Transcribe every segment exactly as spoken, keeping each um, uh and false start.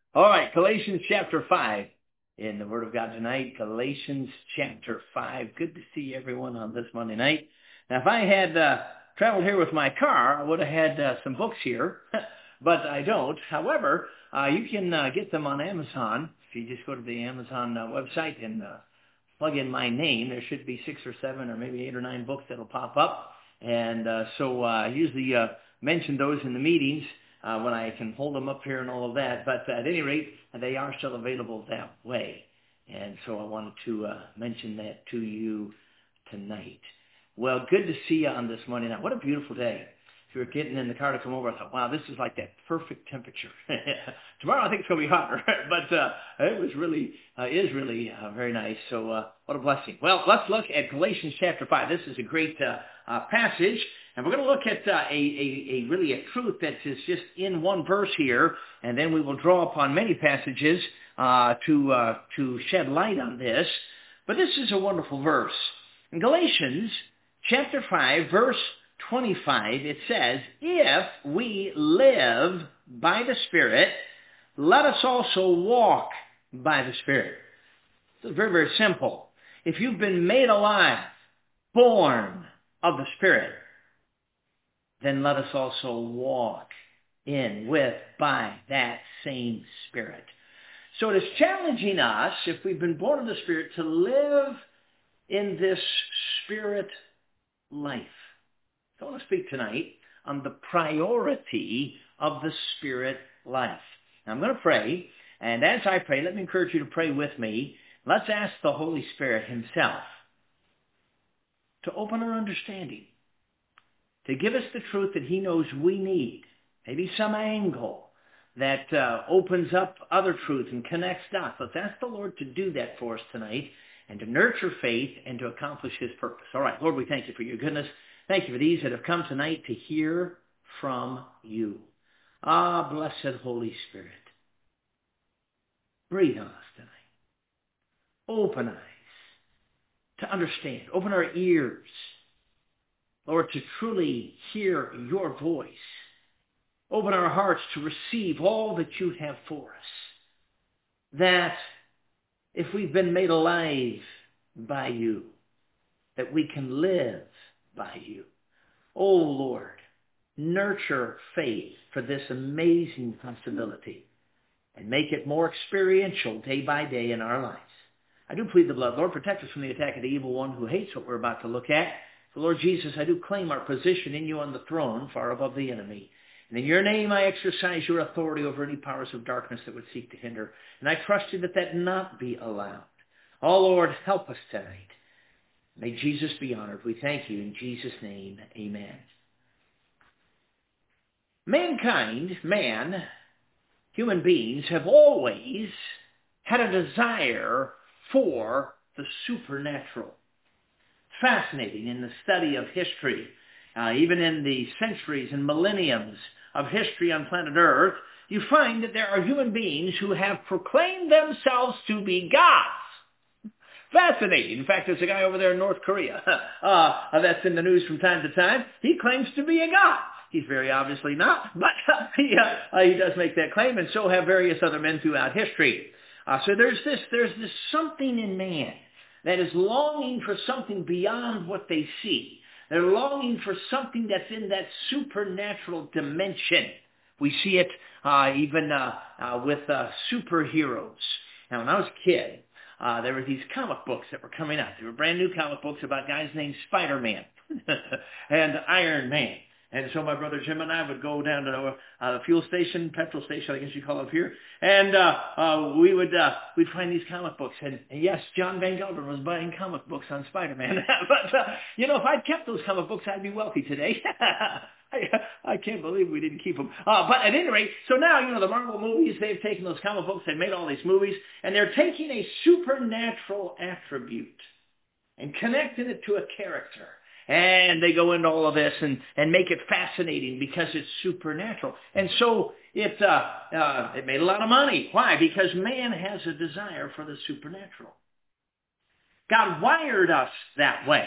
All right, Galatians chapter five in the Word of God tonight. Galatians chapter five. Good to see everyone on this Monday night. Now, if I had uh, traveled here with my car, I would have had uh, some books here, but I don't. However, uh, you can uh, get them on Amazon. If you just go to the Amazon uh, website and uh, plug in my name, there should be six or seven or maybe eight or nine books that'll pop up. And uh, so uh, I usually uh, mention those in the meetings. Uh, when I can hold them up here and all of that. But at any rate, they are still available that way. And so I wanted to uh, mention that to you tonight. Well, good to see you on this Monday night. What a beautiful day. If you were getting in the car to come over, I thought, wow, this is like that perfect temperature. Tomorrow I think it's going to be hotter, but uh, it was really, uh, is really uh, very nice. So uh, what a blessing. Well, let's look at Galatians chapter five. This is a great uh, uh, passage. And we're going to look at uh, a, a, a really a truth that is just in one verse here, and then we will draw upon many passages uh, to uh, to shed light on this. But this is a wonderful verse. In Galatians chapter five, verse twenty-five, it says, "If we live by the Spirit, let us also walk by the Spirit." It's very, very simple. If you've been made alive, born of the Spirit, then let us also walk in, with, by that same Spirit. So it is challenging us, if we've been born of the Spirit, to live in this Spirit life. So I want to speak tonight on the priority of the Spirit life. Now I'm going to pray, and as I pray, let me encourage you to pray with me. Let's ask the Holy Spirit himself to open our understanding, to give us the truth that he knows we need, maybe some angle that uh, opens up other truth and connects dots. Let's ask the Lord to do that for us tonight and to nurture faith and to accomplish his purpose. All right, Lord, we thank you for your goodness. Thank you for these that have come tonight to hear from you. Ah, blessed Holy Spirit, breathe on us tonight. Open eyes to understand. Open our ears, Lord, to truly hear your voice. Open our hearts to receive all that you have for us. That if we've been made alive by you, that we can live by you. Oh, Lord, nurture faith for this amazing possibility and make it more experiential day by day in our lives. I do plead the blood. Lord, protect us from the attack of the evil one who hates what we're about to look at. So, Lord Jesus, I do claim our position in you on the throne far above the enemy. And in your name I exercise your authority over any powers of darkness that would seek to hinder. And I trust you that that not be allowed. Oh, Lord, help us tonight. May Jesus be honored. We thank you in Jesus' name. Amen. Mankind, man, human beings have always had a desire for the supernatural. Fascinating in the study of history, uh, even in the centuries and millenniums of history on planet Earth, you find that there are human beings who have proclaimed themselves to be gods. Fascinating. In fact, there's a guy over there in North Korea uh, that's in the news from time to time. He claims to be a god. He's very obviously not, but uh, he, uh, he does make that claim, and so have various other men throughout history. Uh, so there's this, there's this something in man that is longing for something beyond what they see. They're longing for something that's in that supernatural dimension. We see it uh, even uh, uh, with uh, superheroes. Now, when I was a kid, uh, there were these comic books that were coming out. They were brand new comic books about guys named Spider-Man and Iron Man. And so my brother Jim and I would go down to uh, the fuel station, petrol station, I guess you call it up here, and uh, uh, we would uh, we'd find these comic books. And, and yes, John Van Gelder was buying comic books on Spider-Man. but uh, you know, if I'd kept those comic books, I'd be wealthy today. I, I can't believe we didn't keep them. Uh, but at any rate, so now, you know, the Marvel movies, they've taken those comic books, they've made all these movies, and they're taking a supernatural attribute and connecting it to a character. And they go into all of this and, and make it fascinating because it's supernatural. And so it, uh, uh, it made a lot of money. Why? Because man has a desire for the supernatural. God wired us that way.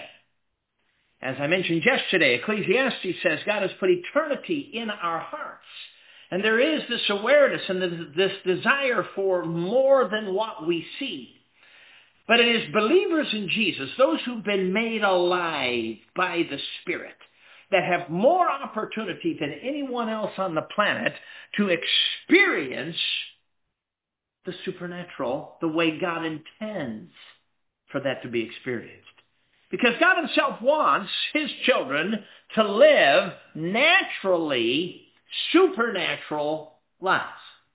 As I mentioned yesterday, Ecclesiastes says God has put eternity in our hearts. And there is this awareness and this desire for more than what we see. But it is believers in Jesus, those who've been made alive by the Spirit, that have more opportunity than anyone else on the planet to experience the supernatural the way God intends for that to be experienced. Because God himself wants his children to live naturally supernatural lives.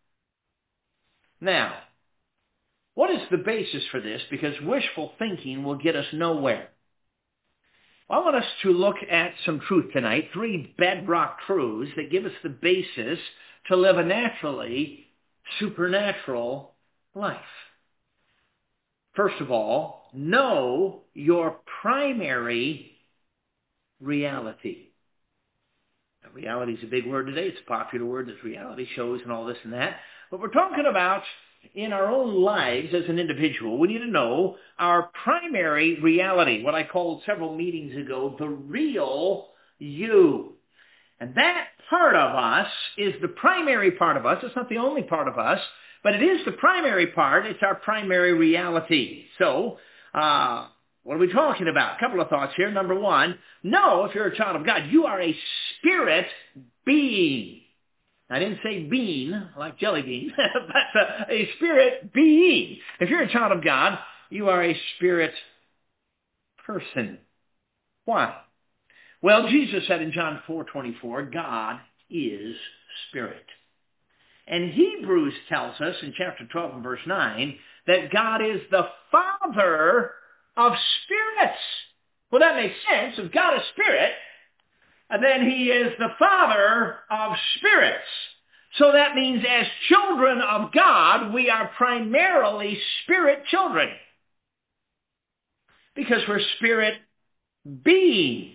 Now, what is the basis for this? Because wishful thinking will get us nowhere. I want us to look at some truth tonight, three bedrock truths that give us the basis to live a naturally supernatural life. First of all, know your primary reality. Now, reality is a big word today. It's a popular word. There's reality shows and all this and that. But we're talking about in our own lives as an individual, we need to know our primary reality, what I called several meetings ago, the real you. And that part of us is the primary part of us. It's not the only part of us, but it is the primary part. It's our primary reality. So, uh, what are we talking about? A couple of thoughts here. Number one, know if you're a child of God, you are a spirit being. I didn't say bean, like jelly beans, but uh, a spirit being. If you're a child of God, you are a spirit person. Why? Well, Jesus said in John four twenty-four, God is spirit. And Hebrews tells us in chapter twelve and verse nine that God is the Father of spirits. Well, that makes sense. If God is spirit, and then he is the Father of spirits. So that means as children of God, we are primarily spirit children. Because we're spirit beings,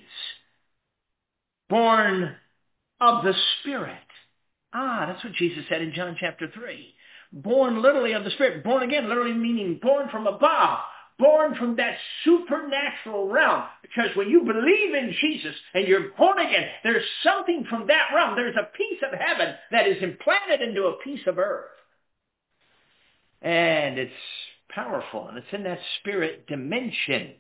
born of the Spirit. Ah, that's what Jesus said in John chapter three. Born literally of the Spirit. Born again, literally meaning born from above. Born from that supernatural realm. Because when you believe in Jesus and you're born again, there's something from that realm. There's a piece of heaven that is implanted into a piece of earth. And it's powerful, and it's in that spirit dimension.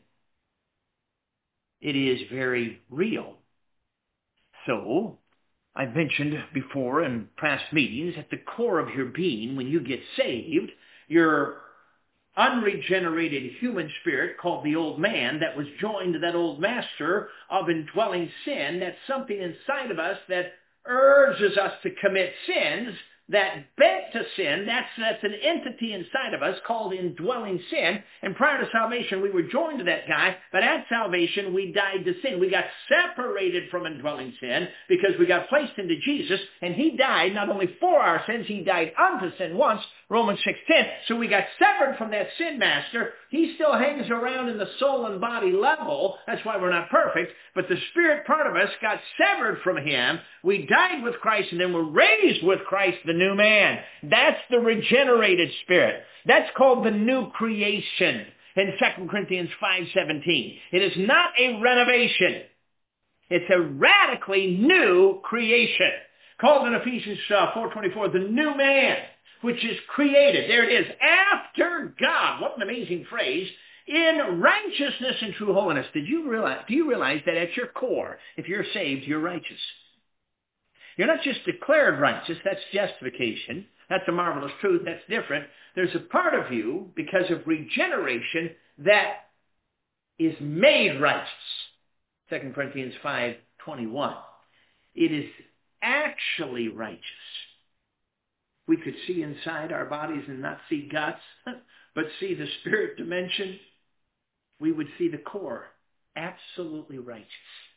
It is very real. So, I've mentioned before in past meetings, at the core of your being, when you get saved, your unregenerated human spirit called the old man that was joined to that old master of indwelling sin, that's something inside of us that urges us to commit sins, that bent to sin, that's, that's an entity inside of us called indwelling sin. And prior to salvation, we were joined to that guy, but at salvation, we died to sin. We got separated from indwelling sin because we got placed into Jesus, and he died not only for our sins, he died unto sin once, Romans six ten. So we got severed from that sin master. He still hangs around in the soul and body level. That's why we're not perfect. But the spirit part of us got severed from him. We died with Christ, and then we're raised with Christ, the new man. That's the regenerated spirit. That's called the new creation in Second Corinthians five seventeen. It is not a renovation. It's a radically new creation. Called in Ephesians four twenty-four, the new man, which is created. There it is. After God. What an amazing phrase. In righteousness and true holiness. Did you realize, do you realize that at your core, if you're saved, you're righteous? You're not just declared righteous. That's justification. That's a marvelous truth. That's different. There's a part of you, because of regeneration, that is made righteous. Second Corinthians five twenty-one. It is actually righteous. We could see inside our bodies and not see guts, but see the spirit dimension. We would see the core. Absolutely righteous.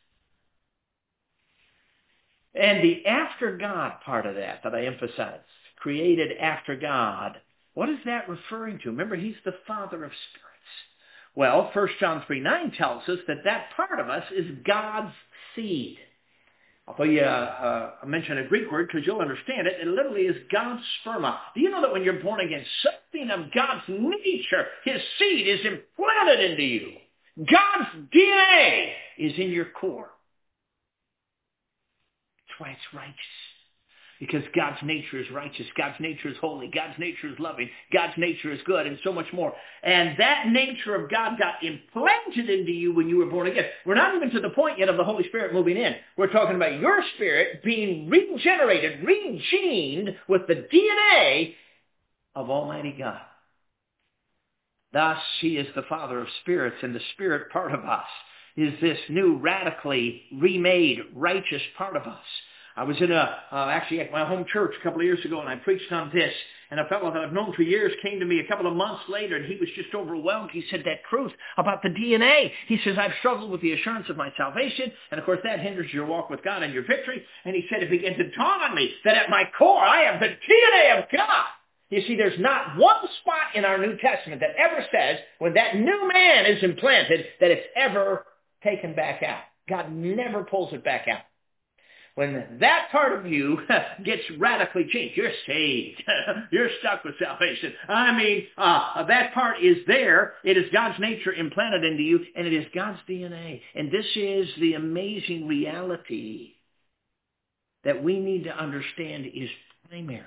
And the after God part of that, that I emphasize, created after God, what is that referring to? Remember, he's the Father of spirits. Well, First John three nine tells us that that part of us is God's seed. I'll tell you, uh, uh, mention a Greek word because you'll understand it. It literally is God's sperma. Do you know that when you're born again, something of God's nature, his seed, is implanted into you? God's D N A is in your core. That's why it's righteous. Because God's nature is righteous. God's nature is holy. God's nature is loving. God's nature is good and so much more. And that nature of God got implanted into you when you were born again. We're not even to the point yet of the Holy Spirit moving in. We're talking about your spirit being regenerated, regened with the D N A of Almighty God. Thus, he is the Father of spirits, and the spirit part of us is this new, radically remade, righteous part of us. I was in a, uh, actually at my home church a couple of years ago, and I preached on this, and a fellow that I've known for years came to me a couple of months later, and he was just overwhelmed. He said, that truth about the D N A. He says, I've struggled with the assurance of my salvation, and of course that hinders your walk with God and your victory. And he said, it began to dawn on me that at my core, I have the D N A of God. You see, there's not one spot in our New Testament that ever says when that new man is implanted that it's ever taken back out. God never pulls it back out. When that part of you gets radically changed, you're saved. You're stuck with salvation. I mean, uh, that part is there. It is God's nature implanted into you, and it is God's D N A. And this is the amazing reality that we need to understand is primary.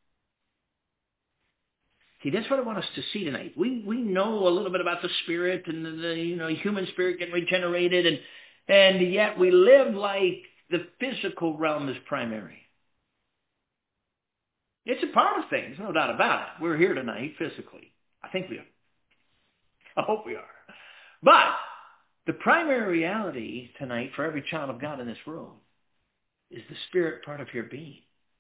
See, that's what I want us to see tonight. We we know a little bit about the spirit and the, the you know human spirit getting regenerated, and and yet we live like the physical realm is primary. It's a part of things, no doubt about it. We're here tonight physically. I think we are. I hope we are. But the primary reality tonight for every child of God in this room is the spirit part of your being.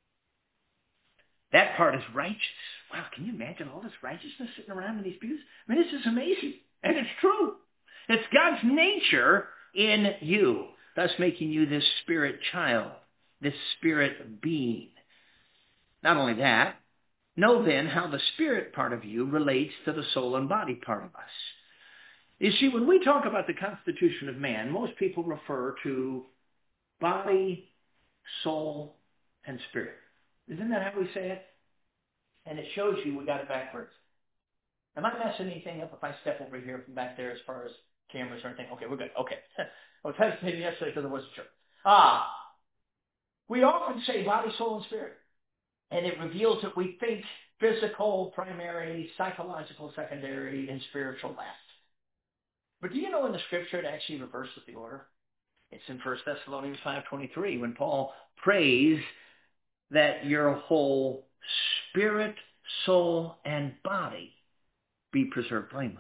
That part is righteous. Wow, can you imagine all this righteousness sitting around in these pews? I mean, this is amazing. And it's true. It's God's nature in you, thus making you this spirit child, this spirit being. Not only that, know then how the spirit part of you relates to the soul and body part of us. You see, when we talk about the constitution of man, most people refer to body, soul, and spirit. Isn't that how we say it? And it shows you we got it backwards. Am I messing anything up if I step over here from back there as far as cameras or anything? Okay, we're good. Okay. I was hesitating yesterday because I wasn't sure. Ah, we often say body, soul, and spirit. And it reveals that we think physical, primary, psychological, secondary, and spiritual last. But do you know in the scripture it actually reverses the order? It's in First Thessalonians five twenty-three when Paul prays that your whole spirit, soul, and body be preserved blameless.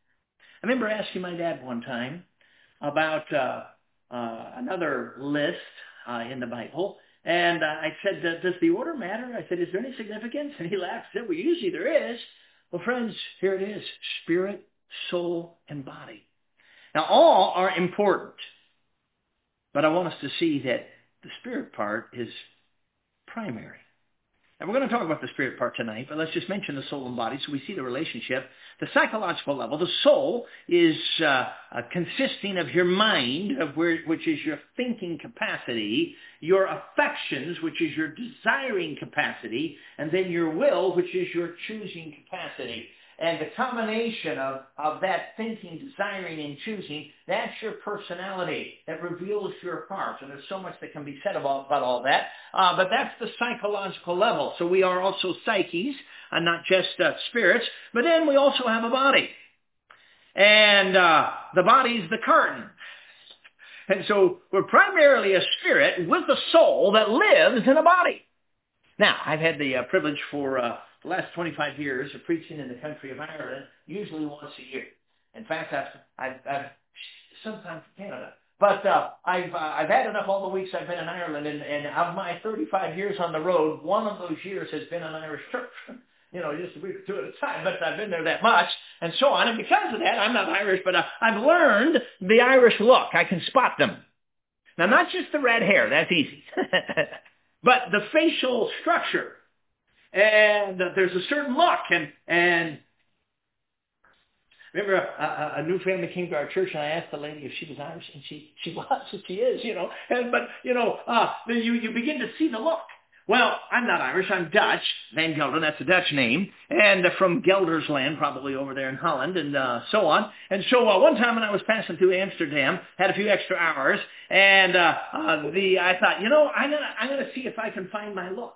I remember asking my dad one time about uh, uh, another list uh, in the Bible, and uh, I said, does the order matter? I said, is there any significance? And he laughed and said, well, usually there is. Well, friends, here it is, spirit, soul, and body. Now, all are important, but I want us to see that the spirit part is primary. And we're going to talk about the spirit part tonight, but let's just mention the soul and body so we see the relationship. The psychological level, the soul is uh, uh, consisting of your mind, of where, which is your thinking capacity, your affections, which is your desiring capacity, and then your will, which is your choosing capacity. And the combination of, of that thinking, desiring, and choosing, that's your personality. That reveals your heart. And there's so much that can be said about, about all that. Uh, but that's the psychological level. So we are also psyches, and not just uh, spirits. But then we also have a body. And uh, the body's the curtain. And so we're primarily a spirit with a soul that lives in a body. Now, I've had the uh, privilege for uh, the last twenty-five years of preaching in the country of Ireland, usually once a year. In fact, I've, I've, I've sometimes Canada. But uh, I've uh, I've had enough all the weeks I've been in Ireland, and, and of my thirty-five years on the road, one of those years has been an Irish church. You know, just a week or two at a time, but I've been there that much, and so on. And because of that, I'm not Irish, but uh, I've learned the Irish look. I can spot them. Now, not just the red hair. That's easy. But the facial structure, and uh, there's a certain look, and and remember a, a, a new family came to our church, and I asked the lady if she was Irish, and she she was, and she is, you know. And but you know, uh, you you begin to see the look. Well, I'm not Irish. I'm Dutch. Van Gelder, that's a Dutch name. And uh, from Geldersland, probably over there in Holland, and uh, so on. And so uh, one time when I was passing through Amsterdam, had a few extra hours, and uh, uh, the I thought, you know, I'm gonna I'm gonna see if I can find my look.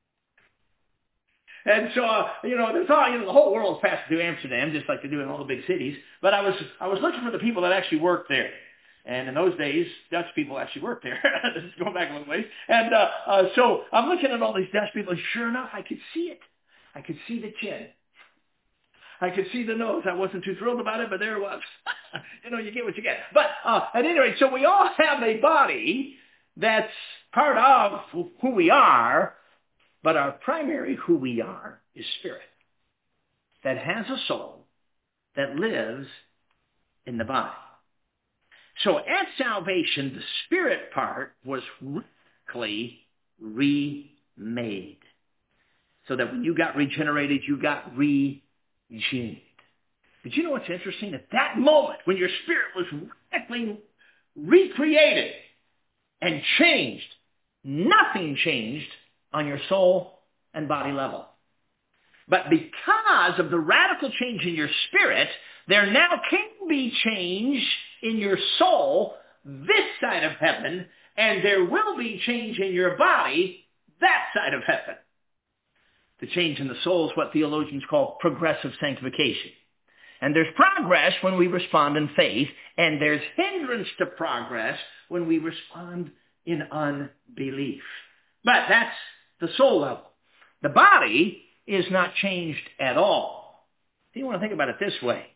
And so, uh, you know, there's all, you know, the whole world's passing through Amsterdam, just like they do in all the big cities. But I was I was looking for the people that actually worked there. And in those days, Dutch people actually worked there. This is going back a little ways. And uh, uh, so I'm looking at all these Dutch people, and sure enough, I could see it. I could see the chin. I could see the nose. I wasn't too thrilled about it, but there it was. You know, you get what you get. But uh, at any rate, so we all have a body that's part of who we are, but our primary who we are is spirit that has a soul that lives in the body. So at salvation, the spirit part was radically remade. So that when you got regenerated, you got regenerated. But you know what's interesting? At that moment, when your spirit was radically recreated and changed, nothing changed on your soul and body level. But because of the radical change in your spirit, there now can be change in your soul this side of heaven, and there will be change in your body that side of heaven. The change in the soul is what theologians call progressive sanctification. And there's progress when we respond in faith, and there's hindrance to progress when we respond in unbelief. But that's the soul level. The body is not changed at all. You want to think about it this way.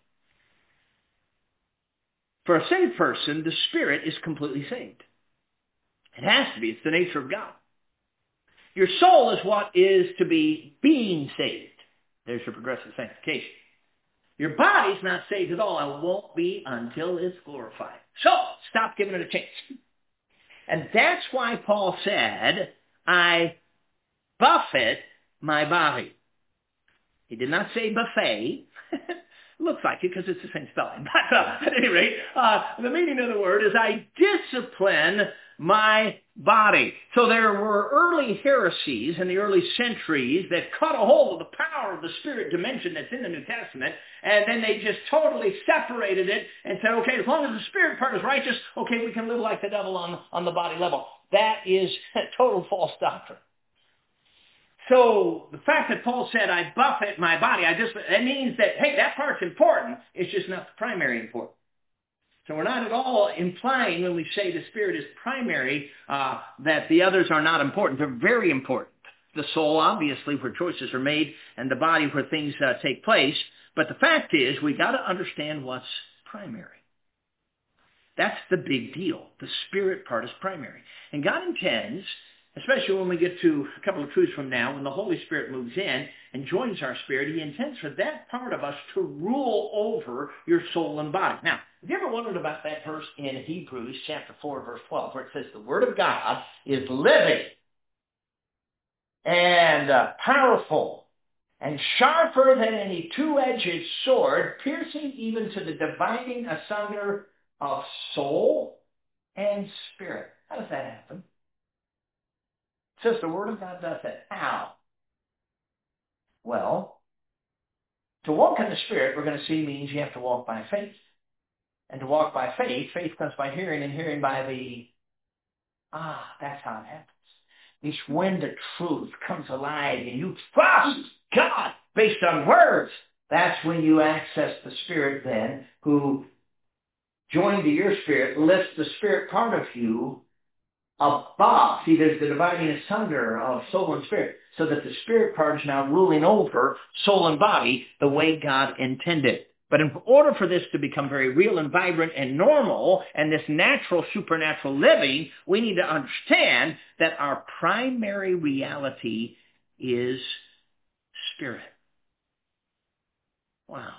For a saved person, the spirit is completely saved. It has to be. It's the nature of God. Your soul is what is to be being saved. There's your progressive sanctification. Your body's not saved at all and won't be until it's glorified. So, stop giving it a chance. And that's why Paul said, I buffet my body. He did not say buffet. Looks like it because it's the same spelling. But uh, at any rate, uh, the meaning of the word is I discipline my body. So there were early heresies in the early centuries that caught a hold of the power of the spirit dimension that's in the New Testament, and then they just totally separated it and said, okay, as long as the spirit part is righteous, okay, we can live like the devil on, on the body level. That is total false doctrine. So the fact that Paul said, I buffet my body, I just, that means that, hey, that part's important. It's just not the primary important. So we're not at all implying when we say the spirit is primary uh, that the others are not important. They're very important. The soul, obviously, where choices are made, and the body where things uh, take place. But the fact is, we got to understand what's primary. That's the big deal. The spirit part is primary. And God intends, especially when we get to a couple of truths from now, when the Holy Spirit moves in and joins our spirit, he intends for that part of us to rule over your soul and body. Now, have you ever wondered about that verse in Hebrews chapter four, verse twelve, where it says the Word of God is living and uh, powerful and sharper than any two-edged sword, piercing even to the dividing asunder of soul and spirit. How does that happen? It says the Word of God does that. How? Well, to walk in the Spirit, we're going to see, means you have to walk by faith. And to walk by faith, faith comes by hearing, and hearing by the, ah, that's how it happens. It's when the truth comes alive and you trust God based on words. That's when you access the Spirit then, who, joined to your spirit, lifts the spirit part of you above. See, there's the dividing asunder of soul and spirit, so that the spirit part is now ruling over soul and body the way God intended. But in order for this to become very real and vibrant and normal, and this natural, supernatural living, we need to understand that our primary reality is spirit. Wow.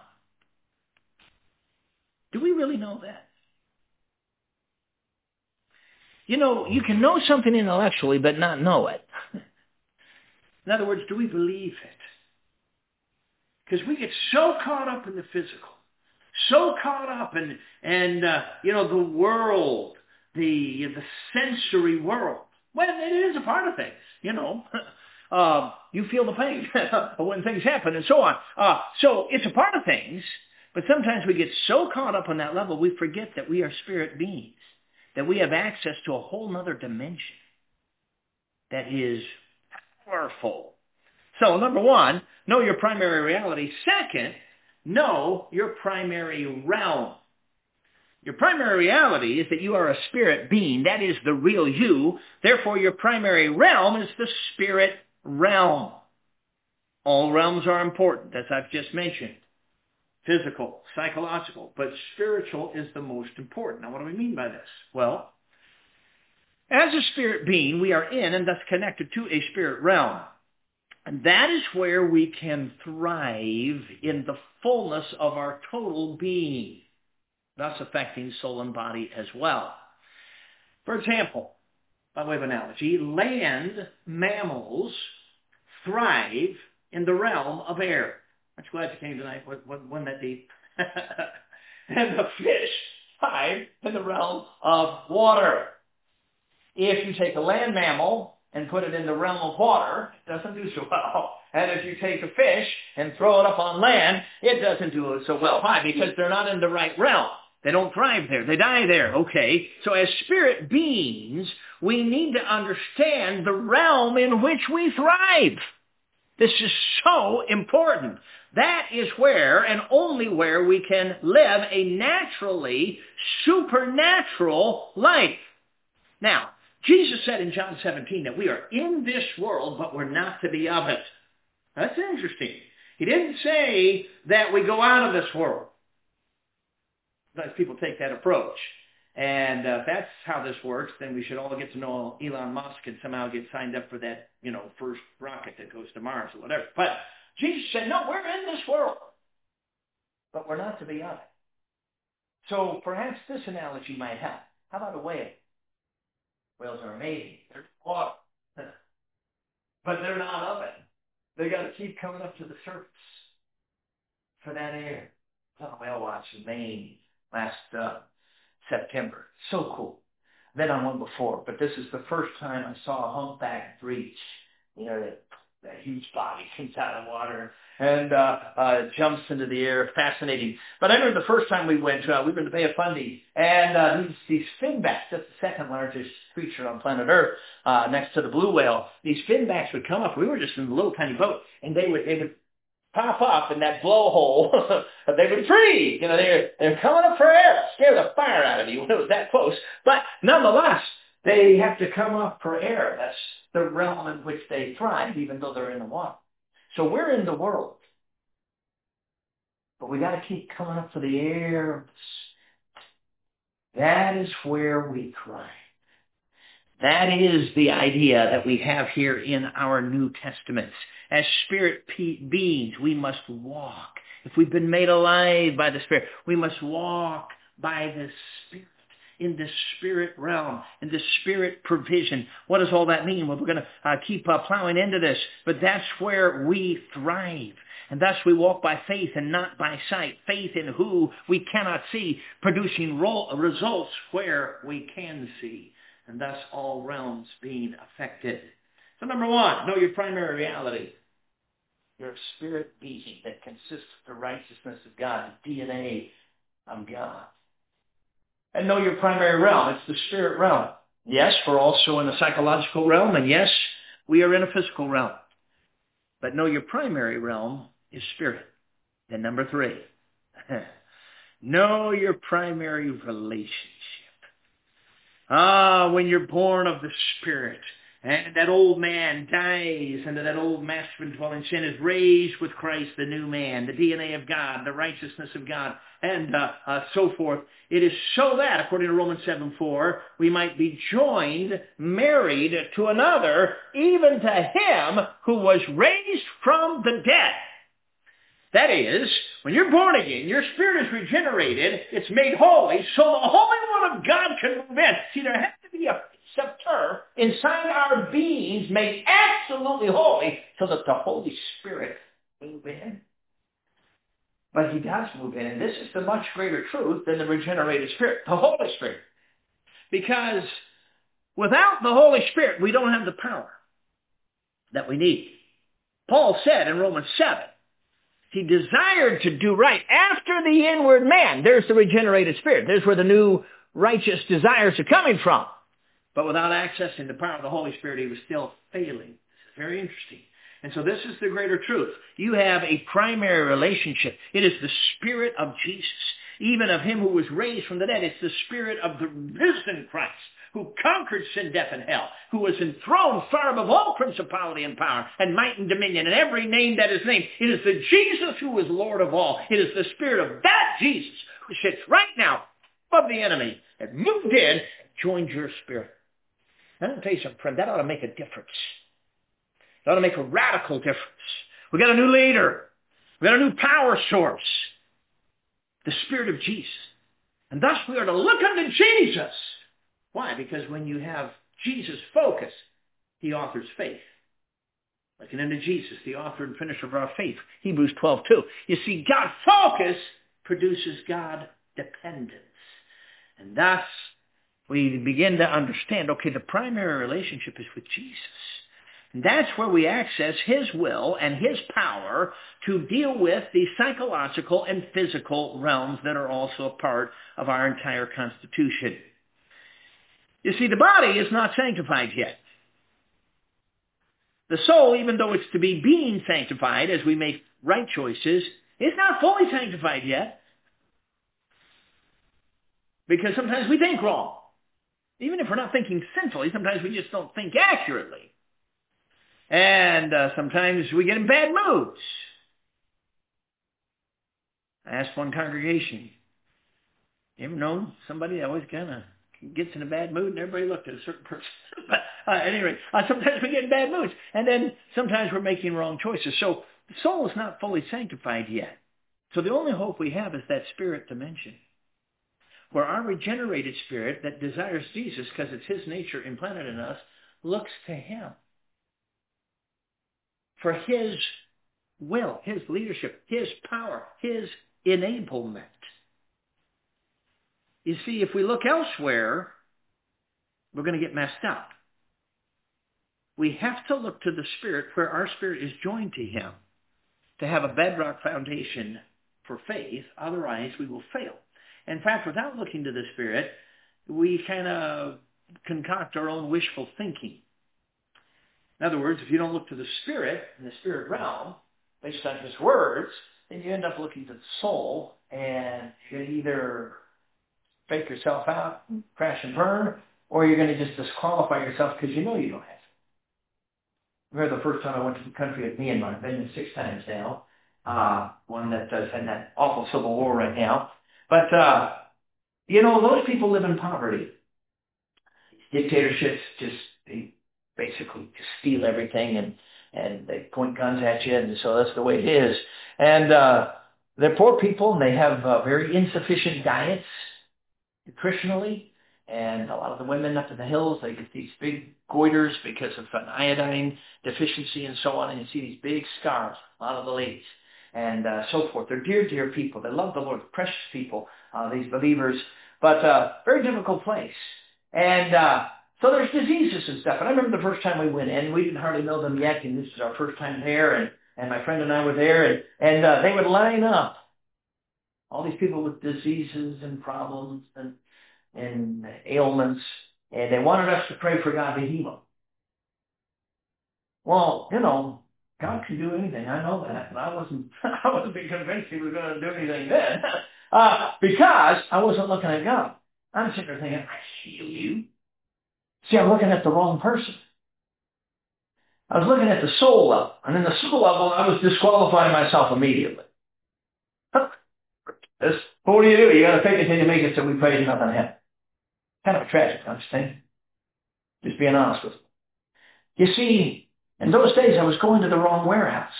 Do we really know that? You know, you can know something intellectually but not know it. In other words, do we believe it? Because we get so caught up in the physical, so caught up in, in uh, you know, the world, the, the sensory world. Well, it is a part of things, you know. Uh, you feel the pain when things happen and so on. Uh, so it's a part of things, but sometimes we get so caught up on that level, we forget that we are spirit beings, that we have access to a whole other dimension that is powerful. So number one, know your primary reality. Second, know your primary realm. Your primary reality is that you are a spirit being. That is the real you. Therefore, your primary realm is the spirit realm. All realms are important, as I've just mentioned. Physical, psychological, but spiritual is the most important. Now, what do we mean by this? Well, as a spirit being, we are in and thus connected to a spirit realm. And that is where we can thrive in the fullness of our total being, thus affecting soul and body as well. For example, by way of analogy, land mammals thrive in the realm of air. Aren't you glad you came tonight? Wasn't that deep? And the fish thrive in the realm of water. If you take a land mammal and put it in the realm of water, it doesn't do so well. And if you take a fish and throw it up on land, it doesn't do so well. Why? Because they're not in the right realm. They don't thrive there. They die there. Okay. So as spirit beings, we need to understand the realm in which we thrive. This is so important. That is where and only where we can live a naturally supernatural life. Now, Jesus said in John seventeen that we are in this world, but we're not to be of it. That's interesting. He didn't say that we go out of this world. Sometimes people take that approach. And uh, if that's how this works, then we should all get to know Elon Musk and somehow get signed up for that, you know, first rocket that goes to Mars or whatever. But Jesus said, no, we're in this world, but we're not to be of it. So perhaps this analogy might help. How about a whale? Whales are amazing. They're water. But they're not of it. They got to keep coming up to the surface for that air. I was on a whale watch in Maine last uh, September. So cool. Been on one before, but this is the first time I saw a humpback breach. You know, that, that huge body comes out of the water and uh, uh, jumps into the air. Fascinating. But I remember the first time we went, uh, we were in the Bay of Fundy, and uh, these, these finbacks, that's the second largest creature on planet Earth, uh, next to the blue whale. These finbacks would come up. We were just in a little tiny boat, and they would they would pop up in that blowhole. They would freeze. You know, they're they're coming up for air, scare the fire out of you when it was that close. But nonetheless, they have to come up for air. That's the realm in which they thrive, even though they're in the water. So we're in the world, but we got to keep coming up for the air. That is where we thrive. That is the idea that we have here in our New Testaments. As spirit beings, we must walk. If we've been made alive by the Spirit, we must walk by the Spirit, in the Spirit realm, in the Spirit provision. What does all that mean? Well, we're going to uh, keep uh, plowing into this, but that's where we thrive. And thus we walk by faith and not by sight. Faith in who we cannot see, producing ro- results where we can see. And thus all realms being affected. So number one, know your primary reality. You're a spirit being that consists of the righteousness of God, the D N A of God. And know your primary realm. It's the spirit realm. Yes, we're also in the psychological realm, and yes, we are in a physical realm. But know your primary realm is spirit. Then number three, know your primary relationship. Ah, when you're born of the Spirit, and that old man dies, and that old master indwelling sin is raised with Christ, the new man, the D N A of God, the righteousness of God, and uh, uh, so forth. It is so that, according to Romans seven four, we might be joined, married to another, even to him who was raised from the dead. That is, when you're born again, your spirit is regenerated, it's made holy, so the Holy One of God can move in. See, there has to be a scepter inside our beings made absolutely holy so that the Holy Spirit move in. But he does move in, and this is the much greater truth than the regenerated Spirit, the Holy Spirit. Because Without the Holy Spirit, we don't have the power that we need. Paul said in Romans seven, he desired to do right after the inward man. There's the regenerated spirit. There's where the new righteous desires are coming from. But without accessing the power of the Holy Spirit, he was still failing. This is very interesting. And so this is the greater truth. You have a primary relationship. It is the Spirit of Jesus, even of him who was raised from the dead. It's the Spirit of the risen Christ, who conquered sin, death, and hell, who was enthroned far above all principality and power and might and dominion and every name that is named. It is the Jesus who is Lord of all. It is the Spirit of that Jesus who sits right now above the enemy and moved in and joined your spirit. And I'll tell you something, friend, that ought to make a difference. It ought to make a radical difference. We got a new leader. We got a new power source. The Spirit of Jesus. And thus we are to look unto Jesus. Why? Because when you have Jesus' focus, he authors faith. Looking unto Jesus, the author and finisher of our faith. Hebrews twelve two. You see, God focus produces God dependence. And thus we begin to understand, okay, the primary relationship is with Jesus. And that's where we access his will and his power to deal with the psychological and physical realms that are also a part of our entire constitution. You see, the body is not sanctified yet. The soul, even though it's to be being sanctified as we make right choices, is not fully sanctified yet. Because sometimes we think wrong. Even if we're not thinking sinfully, sometimes we just don't think accurately. And uh, sometimes we get in bad moods. I asked one congregation, you ever know somebody that always kind of gets in a bad mood and everybody looked at a certain person? But uh, anyway, uh, sometimes we get in bad moods. And then sometimes we're making wrong choices. So the soul is not fully sanctified yet. So the only hope we have is that spirit dimension, where our regenerated spirit that desires Jesus, because it's his nature implanted in us, looks to him for his will, his leadership, his power, his enablement. You see, if we look elsewhere, we're going to get messed up. We have to look to the Spirit where our spirit is joined to him to have a bedrock foundation for faith. Otherwise, we will fail. In fact, without looking to the Spirit, we kind of concoct our own wishful thinking. In other words, if you don't look to the Spirit in the spirit realm, based on his words, then you end up looking to the soul, and you either fake yourself out, crash and burn, or you're going to just disqualify yourself because you know you don't have it. I remember the first time I went to the country of Myanmar. I've been there six times now. Uh, one that does had that awful civil war right now. But, uh, you know, those people live in poverty. Dictatorships just, they basically just steal everything and, and they point guns at you, and so that's the way it is. And uh, they're poor people, and they have uh, very insufficient diets nutritionally. And a lot of the women up in the hills, they get these big goiters because of an iodine deficiency and so on. And you see these big scars, a lot of the ladies, and uh, so forth. They're dear, dear people. They love the Lord, precious people, uh, these believers. But uh, very difficult place. And uh, so there's diseases and stuff. And I remember the first time we went in, we didn't hardly know them yet, and this is our first time there. And, and my friend and I were there, and, and uh, they would line up. All these people with diseases and problems and and ailments, and they wanted us to pray for God to heal them. Well, you know, God can do anything. I know that, but I wasn't. I wasn't being convinced He was going to do anything then, uh, because I wasn't looking at God. I'm sitting there thinking, I heal you. See, I'm looking at the wrong person. I was looking at the soul level, and in the soul level, I was disqualifying myself immediately. This, what do you do? You got to fake it till you make it, so we pray nothing happens. Kind of a tragic, don't you think? Just being honest with you. You see, in those days, I was going to the wrong warehouse.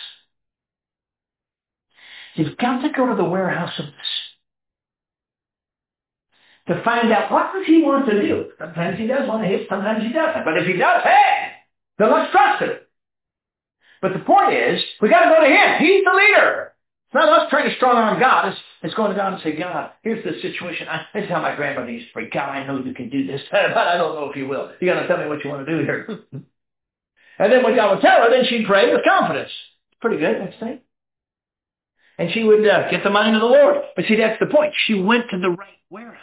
You've got to go to the warehouse of this to find out what does he want to do. Sometimes he does want to hit, sometimes he doesn't. But if he does, hey, then let's trust him. But the point is, we got to go to him. He's the leader. It's not us trying to strong arm God. It's, it's going to God and say, God, here's the situation. I, this is how my grandmother used to pray. God, I know you can do this, but I don't know if you will. You got to tell me what you want to do here. And then when God would tell her, then she'd pray with confidence. Pretty good, don't you think? And she would uh, get the mind of the Lord. But see, that's the point. She went to the right warehouse.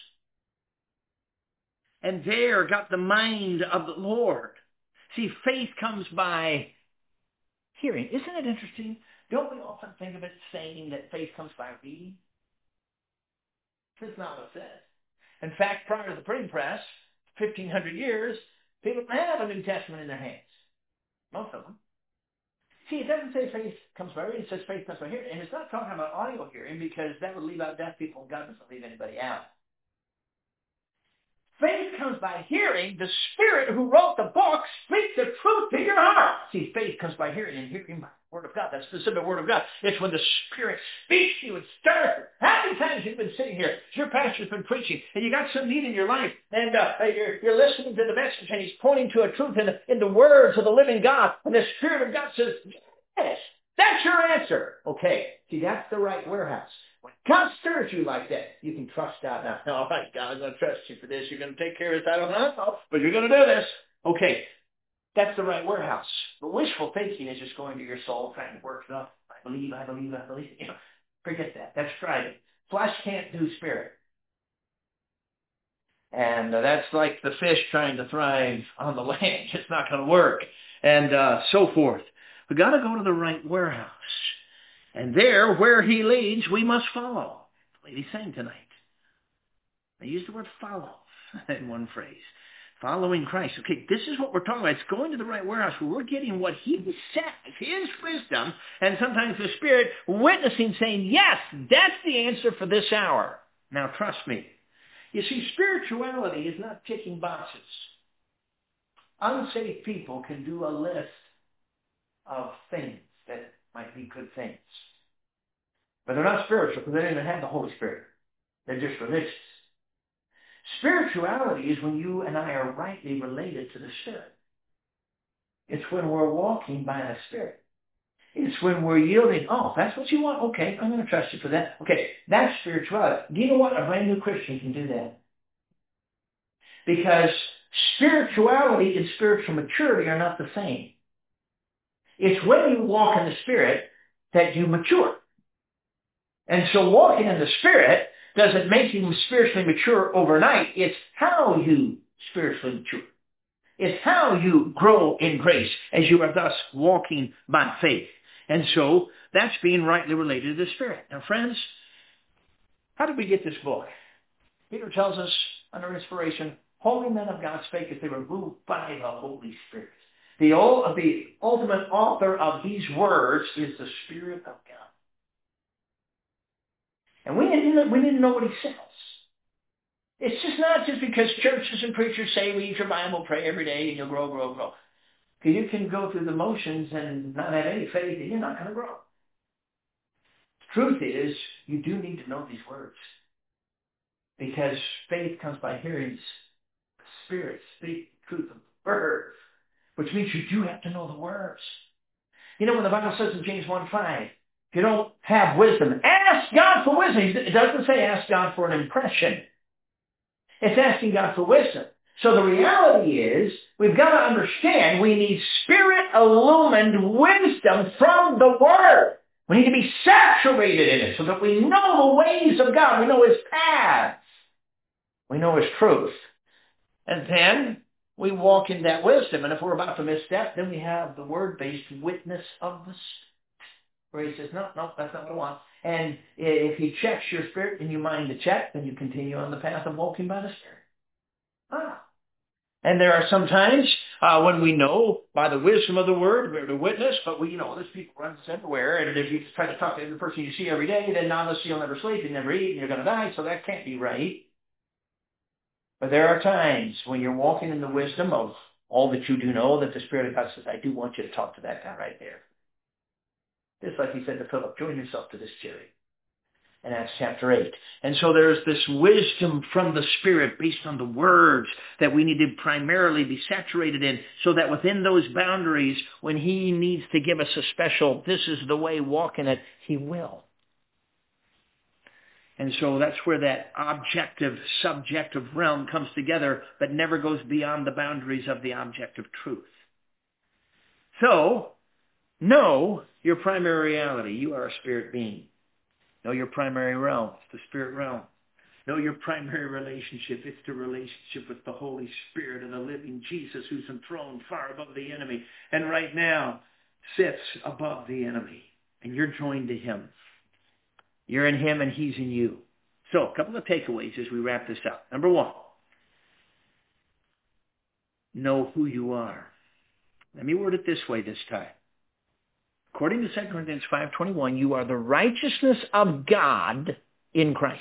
And there got the mind of the Lord. See, faith comes by hearing. Isn't it interesting? Don't we often think of it saying that faith comes by reading? That's not what it says. In fact, prior to the printing press, fifteen hundred years, people didn't have a New Testament in their hands. Most of them. See, it doesn't say faith comes by reading. It says faith comes by hearing. And it's not talking about audio hearing because that would leave out deaf people and God doesn't leave anybody out. Faith comes by hearing. The Spirit who wrote the book speaks the truth to your heart. See, faith comes by hearing and hearing by the Word of God. That's the specific Word of God. It's when the Spirit speaks to you and stirs you. How many times you've been sitting here, your pastor's been preaching, and you got some need in your life, and uh, you're, you're listening to the message, and he's pointing to a truth in the, in the words of the living God, and the Spirit of God says, yes, that's your answer. Okay, see, that's the right warehouse. When God stirs you like that, you can trust God. Now, all right, God, I'm going to trust you for this. You're going to take care of this. I don't know, but you're going to do this. Okay, that's the right warehouse. But wishful thinking is just going to your soul, trying to work it up. I believe, I believe, I believe. You know, forget that. That's striving. Flesh can't do spirit. And uh, that's like the fish trying to thrive on the land. It's not going to work. And uh, so forth. We've got to go to the right warehouse. And there, where he leads, we must follow. The lady sang tonight. I used the word follow in one phrase. Following Christ. Okay, this is what we're talking about. It's going to the right warehouse where we're getting what he says, his wisdom, and sometimes the Spirit witnessing, saying, yes, that's the answer for this hour. Now, trust me. You see, spirituality is not ticking boxes. Unsaved people can do a list of things that might be good things. But they're not spiritual because they don't even have the Holy Spirit. They're just religious. Spirituality is when you and I are rightly related to the Spirit. It's when we're walking by the Spirit. It's when we're yielding. Oh, that's what you want? Okay, I'm going to trust you for that. Okay, that's spirituality. Do you know what? A brand new Christian can do that. Because spirituality and spiritual maturity are not the same. It's when you walk in the Spirit that you mature. And so walking in the Spirit doesn't make you spiritually mature overnight. It's how you spiritually mature. It's how you grow in grace as you are thus walking by faith. And so that's being rightly related to the Spirit. Now, friends, how did we get this book? Peter tells us under inspiration, holy men of God spake as they were moved by the Holy Spirit. The, the ultimate author of these words is the Spirit of God. And we need, to, we need to know what he says. It's just not just because churches and preachers say, read your Bible, pray every day, and you'll grow, grow, grow. Because you can go through the motions and not have any faith, and you're not going to grow. The truth is, you do need to know these words. Because faith comes by hearing the Spirit speak the truth of the Word, which means you do have to know the words. You know, when the Bible says in James one five, if you don't have wisdom, ask God for wisdom. It doesn't say ask God for an impression. It's asking God for wisdom. So the reality is, we've got to understand we need Spirit-illumined wisdom from the Word. We need to be saturated in it so that we know the ways of God. We know his paths. We know his truth. And then we walk in that wisdom. And if we're about to misstep, then we have the Word-based witness of the Spirit, where he says, no, no, that's not what I want. And if he checks your spirit and you mind to check, then you continue on the path of walking by the Spirit. Ah. And there are some times uh, when we know by the wisdom of the Word, we're to witness, but we, you know, there's people running everywhere, and if you try to talk to every person you see every day, then nonetheless you'll never sleep, you never eat, and you're going to die, so that can't be right. But there are times when you're walking in the wisdom of all that you do know, that the Spirit of God says, I do want you to talk to that guy right there. Just like he said to Philip, join yourself to this chariot. in Acts chapter eight. And so there's this wisdom from the Spirit based on the words that we need to primarily be saturated in, so that within those boundaries, when he needs to give us a special, this is the way, walk in it, he will. And so that's where that objective, subjective realm comes together, but never goes beyond the boundaries of the objective truth. So, know your primary reality. You are a spirit being. Know your primary realm. It's the spirit realm. Know your primary relationship. It's the relationship with the Holy Spirit and the living Jesus, who's enthroned far above the enemy, and right now sits above the enemy. And you're joined to him. You're in him and he's in you. So, a couple of takeaways as we wrap this up. Number one, know who you are. Let me word it this way this time. According to Second Corinthians five twenty-one, you are the righteousness of God in Christ.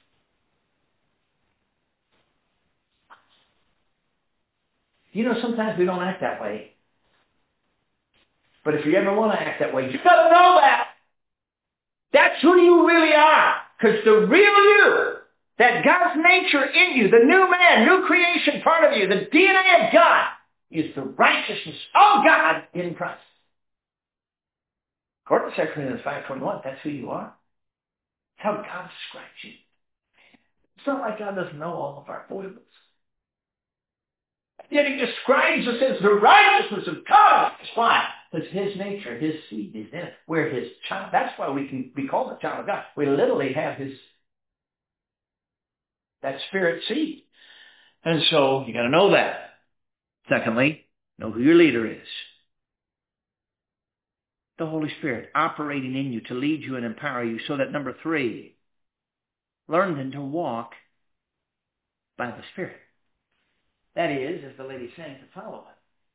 You know, sometimes we don't act that way. But if you ever want to act that way, you've got to know that. That's who you really are. Because the real you, that God's nature in you, the new man, new creation part of you, the D N A of God, is the righteousness of God in Christ. According to Second Corinthians five twenty-one, that's who you are. That's how God describes you. It's not like God doesn't know all of our foibles. Yet he describes us as the righteousness of God. That's why. Because his nature, his seed is in it. We're his child. That's why we can be called a child of God. We literally have his, that spirit seed. And so you got to know that. Secondly, know who your leader is. The Holy Spirit operating in you to lead you and empower you, so that, number three, learn then to walk by the Spirit. That is, as the lady saying, to follow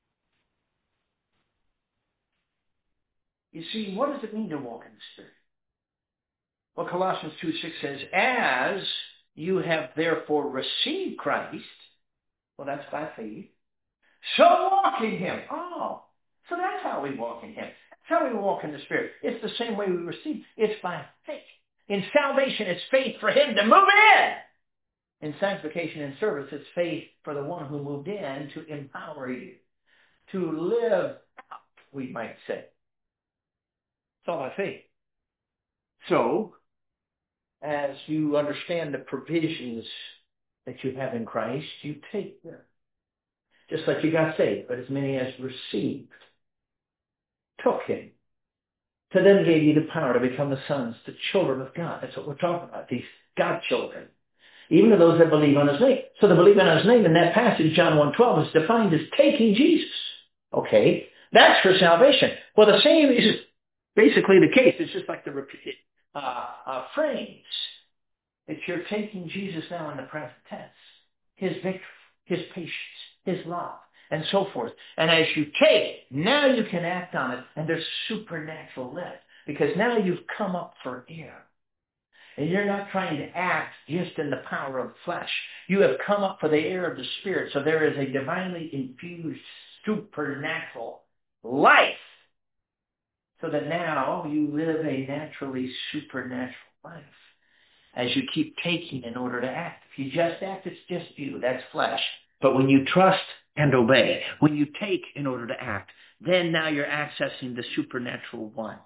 it. You see, what does it mean to walk in the Spirit? Well, Colossians two six says, as you have therefore received Christ, well, that's by faith, so walk in him. Oh, so that's how we walk in him. That's how we walk in the Spirit. It's the same way we receive. It's by faith. In salvation, it's faith for him to move in. In sanctification and service, it's faith for the one who moved in to empower you, to live out, we might say. It's all by faith. So, as you understand the provisions that you have in Christ, you take them. Just like you got saved, but as many as received, took him. To them gave you the power to become the sons, the children of God. That's what we're talking about, these God children. Even to those that believe on his name. So the believing on his name in that passage, John one twelve, is defined as taking Jesus. Okay? That's for salvation. Well, the same is basically the case. It's just like the repeated uh, uh, phrase. It's you're taking Jesus now in the present tense. His victory, his patience, his love, and so forth. And as you take, now you can act on it, and there's supernatural lift. Because now you've come up for air. And you're not trying to act just in the power of flesh. You have come up for the air of the Spirit. So there is a divinely infused supernatural life. So that now you live a naturally supernatural life. As you keep taking in order to act. If you just act, it's just you. That's flesh. But when you trust and obey, when you take in order to act, then now you're accessing the supernatural one.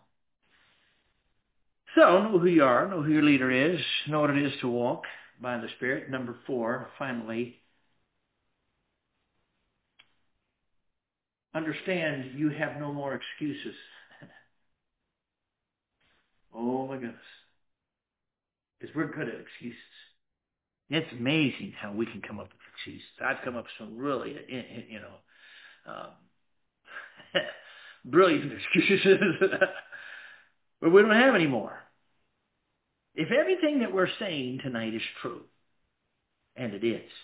So, know who you are, know who your leader is, know what it is to walk by the Spirit. Number four, finally, understand you have no more excuses. Oh my goodness. Because we're good at excuses. It's amazing how we can come up with excuses. I've come up with some really, you know, um, brilliant excuses. But we don't have any more. If everything that we're saying tonight is true, and it is,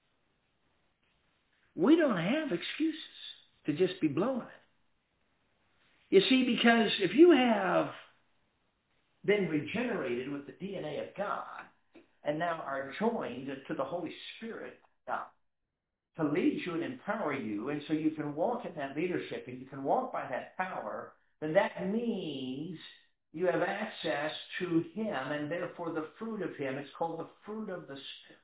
we don't have excuses to just be blowing it. You see, because if you have been regenerated with the D N A of God, and now are joined to the Holy Spirit of God, to lead you and empower you, and so you can walk in that leadership, and you can walk by that power, then that means You have access to him, and therefore the fruit of him. It's called the fruit of the Spirit,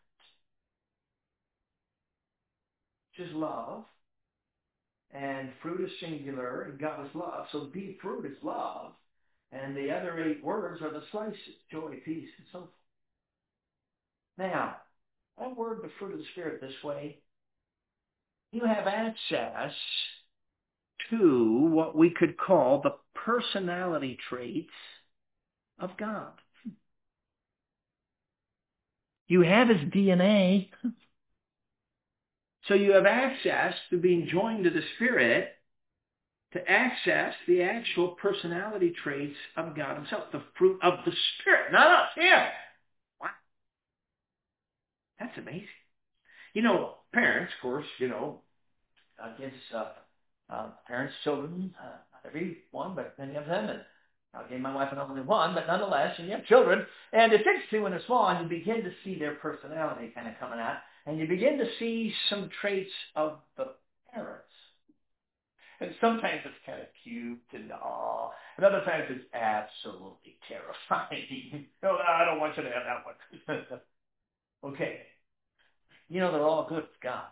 which is love. And fruit is singular, and God is love. So the fruit is love. And the other eight words are the slices: joy, peace, and so forth. Now, I word the fruit of the Spirit this way. You have access to what we could call the personality traits of God. You have his D N A. So you have access to being joined to the Spirit to access the actual personality traits of God himself, the fruit of the Spirit, not us, him. Wow. That's amazing. You know, parents, of course, you know, God gives uh, uh, parents children, uh, not every one, but many of them, and I gave my wife and only one, but nonetheless, and you have children, and it's interesting when they're small, and you begin to see their personality kind of coming out, and you begin to see some traits of the parents. And sometimes it's kind of cute and aw, and other times it's absolutely terrifying. No, I don't want you to have that one. Okay. You know, they're all good with God.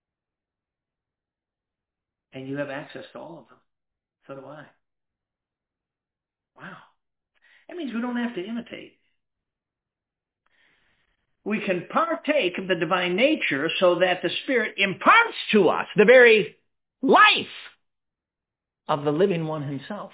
And you have access to all of them. So do I. Wow. That means we don't have to imitate. We can partake of the divine nature so that the Spirit imparts to us the very life of the living one himself.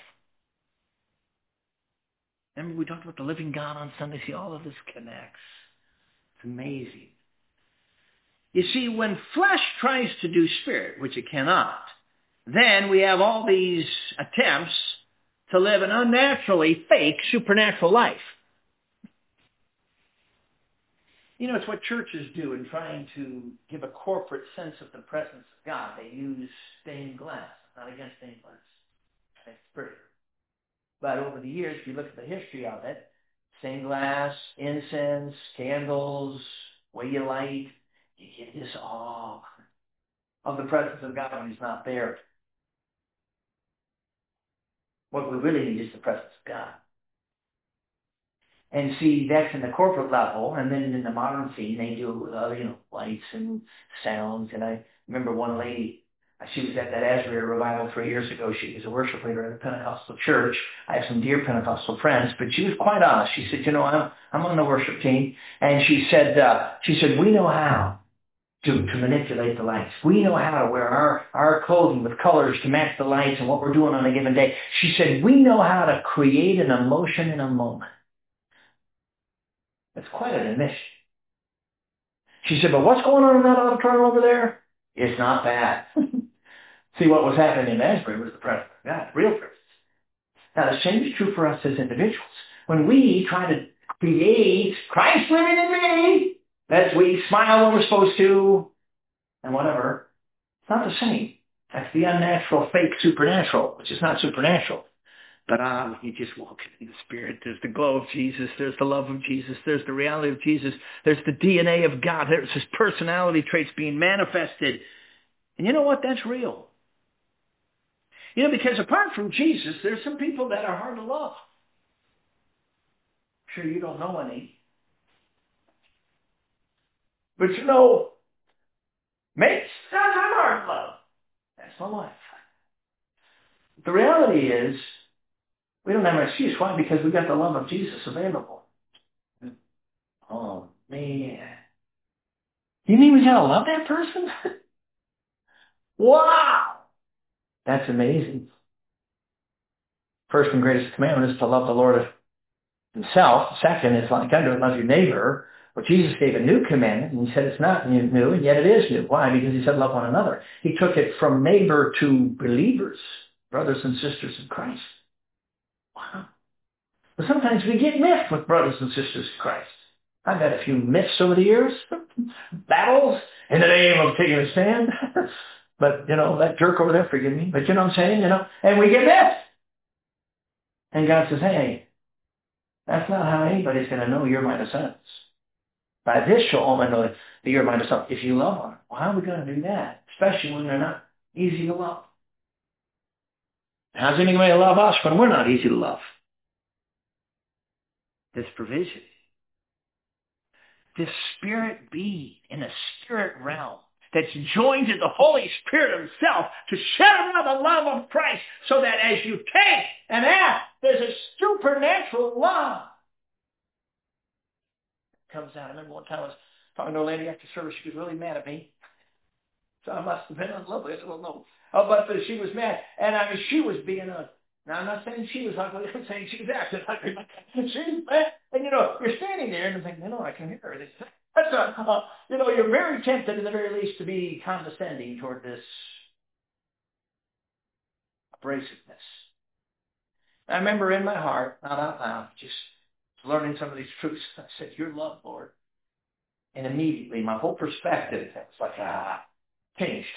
Remember we talked about the living God on Sunday? See, all of this connects. It's amazing. You see, when flesh tries to do spirit, which it cannot, then we have all these attempts to live an unnaturally fake supernatural life. You know, it's what churches do in trying to give a corporate sense of the presence of God. They use stained glass. I'm not against stained glass. It's pretty. But over the years, if you look at the history of it, stained glass, incense, candles, way you light, you get this awe of the presence of God when he's not there. What we really need is the presence of God. And see, that's in the corporate level, and then in the modern scene, they do it with other, you know, lights and sounds. And I remember one lady, she was at that Asbury revival three years ago. She was a worship leader at a Pentecostal church. I have some dear Pentecostal friends, but she was quite honest. She said, you know, I'm I'm on the worship team, and she said, uh, she said, we know how to, to manipulate the lights. We know how to wear our, our clothing with colors to match the lights and what we're doing on a given day. She said, we know how to create an emotion in a moment. That's quite an admission. She said, but what's going on in that auditorium over there? It's not bad. See, what was happening in Asbury was the presence of God, real presence. Now, the same is true for us as individuals. When we try to create Christ living in me, that we smile when we're supposed to, and whatever, it's not the same. That's the unnatural, fake supernatural, which is not supernatural. But ah, when you just walk in the Spirit, there's the glow of Jesus, there's the love of Jesus, there's the reality of Jesus, there's the D N A of God, there's his personality traits being manifested. And you know what? That's real. You know, because apart from Jesus, there's some people that are hard to love. I'm sure you don't know any. But you know, maybe sometimes I'm hard to love. That's my wife. The reality is, we don't have an excuse. Why? Because we got the love of Jesus available. Oh, man. You mean we gotta love that person? Wow! That's amazing. First and greatest commandment is to love the Lord himself. Second is like unto love your neighbor. Well, Jesus gave a new commandment, and he said it's not new, and yet it is new. Why? Because he said love one another. He took it from neighbor to believers, brothers and sisters in Christ. Wow. But sometimes we get miffed with brothers and sisters in Christ. I've had a few myths over the years, battles in the name of taking a stand. But, you know, that jerk over there, forgive me. But you know what I'm saying, you know, and we get miffed. And God says, hey, that's not how anybody's going to know you're my descendants. By this shall all men know that you're my descendants, if you love them. Well, how are we going to do that? Especially when they're not easy to love. How's anybody love us when we're not easy to love? this provision. This spirit being in a spirit realm that's joined to the Holy Spirit himself to shed around the love of Christ so that as you take and act, there's a supernatural love that comes out. I remember one time I was talking to a lady after service. She was really mad at me. So I must have been unlovely. I said, well, no. Oh, but uh, she was mad. And I mean, she was being a... Now, I'm not saying she was ugly. I'm saying she was acting ugly. She's mad. And, you know, you're standing there and I'm thinking, no, I can hear her. That's a, uh, you know, you're very tempted, at the very least, to be condescending toward this abrasiveness. I remember in my heart, not out loud, just learning some of these truths. I said, your love, Lord. And immediately, my whole perspective was like, ah, changed.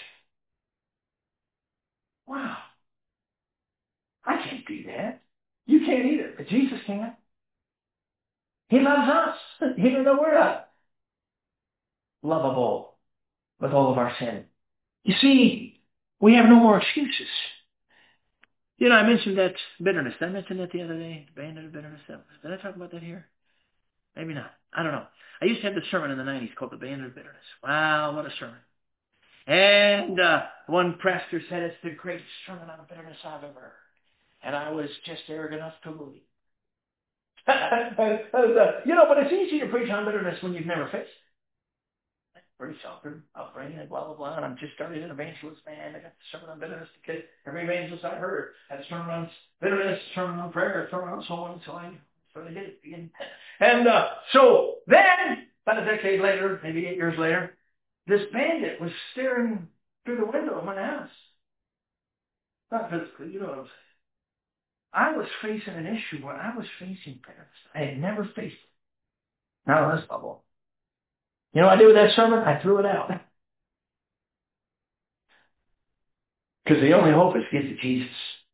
Wow. I can't do that. You can't either, but Jesus can. He loves us. Even though we're not lovable with all of our sin. You see, we have no more excuses. You know, I mentioned that bitterness. Did I mention that the other day? Abandon of bitterness. Did I talk about that here? Maybe not. I don't know. I used to have this sermon in the nineties called Abandon of Bitterness. Wow, what a sermon. And uh, one pastor said it's the greatest sermon on bitterness I've ever heard. And I was just arrogant enough to believe. You know, but it's easy to preach on bitterness when you've never faced it. Pretty sheltered upbringing and blah, blah, blah. And I'm just starting an evangelist, man. I got the sermon on bitterness to get every evangelist I heard had a sermon on bitterness, a sermon on prayer, a sermon on so on. So I, so I did it again. And uh, so then, about a decade later, maybe eight years later, this bandit was staring through the window of my house. Not physically, you know what I'm saying. I was facing an issue where I was facing bitterness. I had never faced it. Not on this level. You know what I did with that sermon? I threw it out. Because the only hope is to get to Jesus.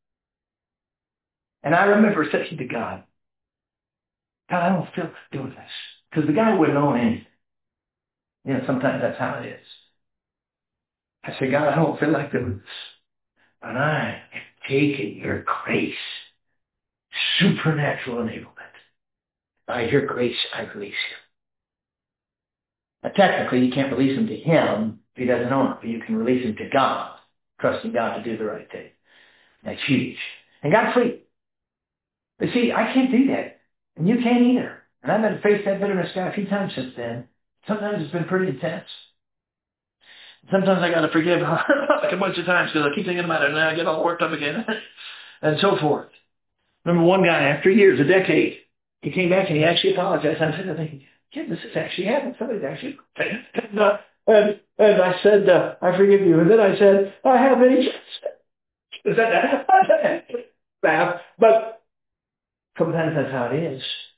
And I remember saying to God, God, I don't feel like doing this. Because the guy wouldn't own anything. You know, sometimes that's how it is. I said, God, I don't feel like doing this. But I am taking your grace, supernatural enablement. By your grace, I release you. Now, technically, you can't release him to him if he doesn't own it, but you can release him to God, trusting God to do the right thing. That's huge. And God free. But see, I can't do that. And you can't either. And I've had to face that bitterness guy a few times since then. Sometimes it's been pretty intense. Sometimes I got to forgive like a bunch of times because I keep thinking about it and then I get all worked up again and so forth. Remember one guy, after years, a decade, he came back and he actually apologized. I'm sitting there thinking, yeah, this has actually happened. Somebody's actually... And, uh, and, and I said, uh, I forgive you. And then I said, I have any... Is that that? But sometimes that's how it is.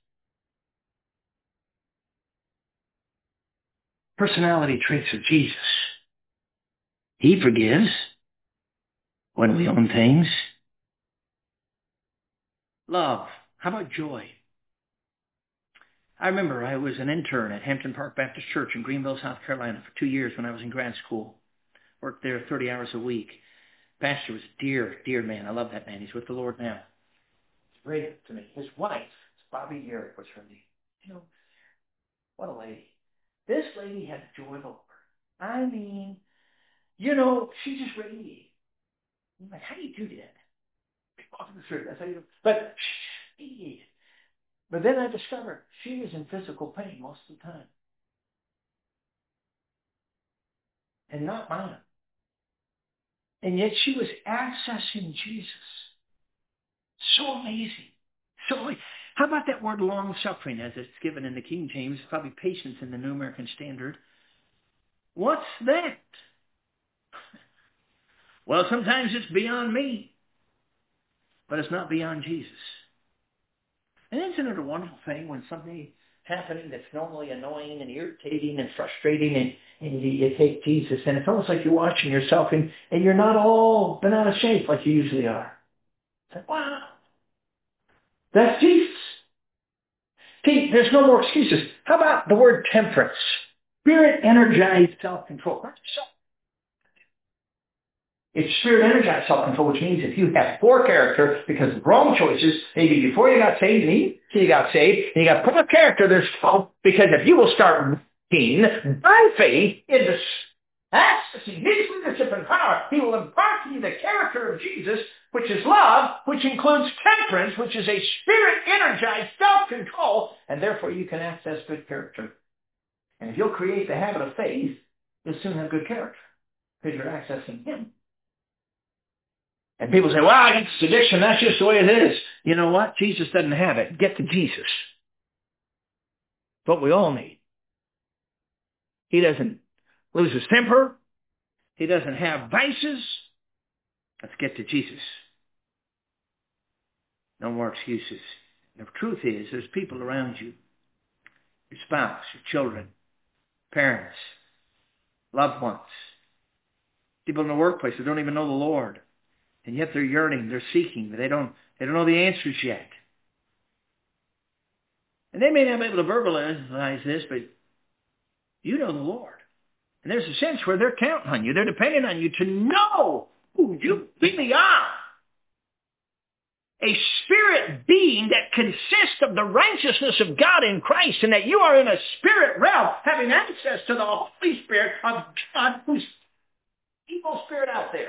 Personality traits of Jesus. He forgives when we own things. Love. How about joy? I remember I was an intern at Hampton Park Baptist Church in Greenville, South Carolina for two years when I was in grad school. Worked there thirty hours a week. Pastor was a dear, dear man. I love that man. He's with the Lord now. He's great to me. His wife, Bobby Garrett, was her name. You know, what a lady. This lady had joy of the Lord. I mean, you know, she just radiated. I'm like, how do you do that? Walking the street, that's how you do it. But she radiated. But then I discovered she was in physical pain most of the time. And not mine. And yet she was accessing Jesus. So amazing. So, how about that word long-suffering as it's given in the King James? Probably patience in the New American Standard. What's that? Well, sometimes it's beyond me. But it's not beyond Jesus. And isn't it a wonderful thing when something happening that's normally annoying and irritating and frustrating and, and you, you take Jesus and it's almost like you're watching yourself and, and you're not all bent out of shape like you usually are. It's like, wow. That's Jesus. See, there's no more excuses. How about the word temperance? Spirit energized self-control. It's spirit-energized self-control, which means if you have poor character because of wrong choices, maybe before you got saved and even after you got saved, and you got poor character, there's hope, because if you will start working by faith into accessing His leadership and power, He will impart to you the character of Jesus, which is love, which includes temperance, which is a spirit-energized self-control, and therefore you can access good character. And if you'll create the habit of faith, you'll soon have good character, because you're accessing Him. And people say, well, I get this addiction, that's just the way it is. You know what? Jesus doesn't have it. Get to Jesus. It's what we all need. He doesn't lose his temper. He doesn't have vices. Let's get to Jesus. No more excuses. The truth is, there's people around you, your spouse, your children, parents, loved ones, people in the workplace who don't even know the Lord. And yet they're yearning, they're seeking, but they don't, they don't know the answers yet. And they may not be able to verbalize this, but you know the Lord. And there's a sense where they're counting on you. They're depending on you to know who you really are. A spirit being that consists of the righteousness of God in Christ, and that you are in a spirit realm having access to the Holy Spirit of God, who's evil spirit out there.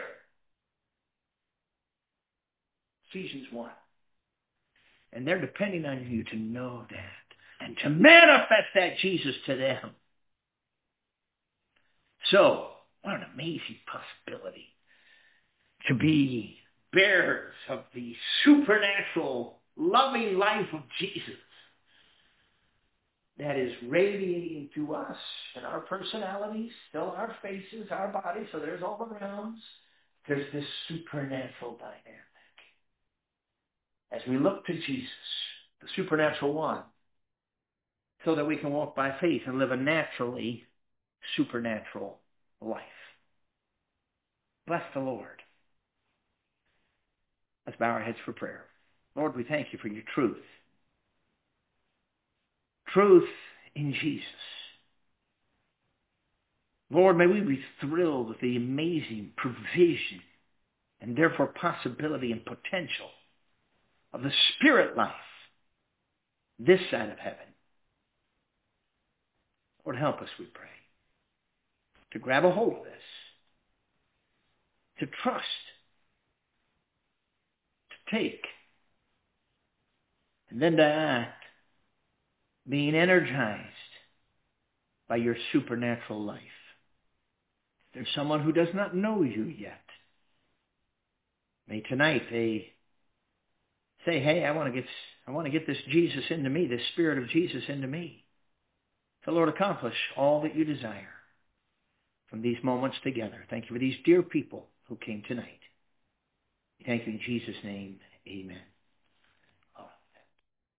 Ephesians one. And they're depending on you to know that and to manifest that Jesus to them. So, what an amazing possibility to be bearers of the supernatural, loving life of Jesus that is radiating to us in our personalities, still our faces, our bodies, so there's all the realms. There's this supernatural dynamic. As we look to Jesus, the supernatural one, so that we can walk by faith and live a naturally supernatural life. Bless the Lord. Let's bow our heads for prayer. Lord, we thank you for your truth. Truth in Jesus. Lord, may we be thrilled with the amazing provision and therefore possibility and potential of the spirit life this side of heaven. Lord, help us, we pray, to grab a hold of this, to trust, to take, and then to act, being energized by your supernatural life. There's someone who does not know you yet. May tonight they say, hey, I want to get, I want to get this Jesus into me, this spirit of Jesus into me. So Lord, accomplish all that you desire from these moments together. Thank you for these dear people who came tonight. Thank you in Jesus' name. Amen.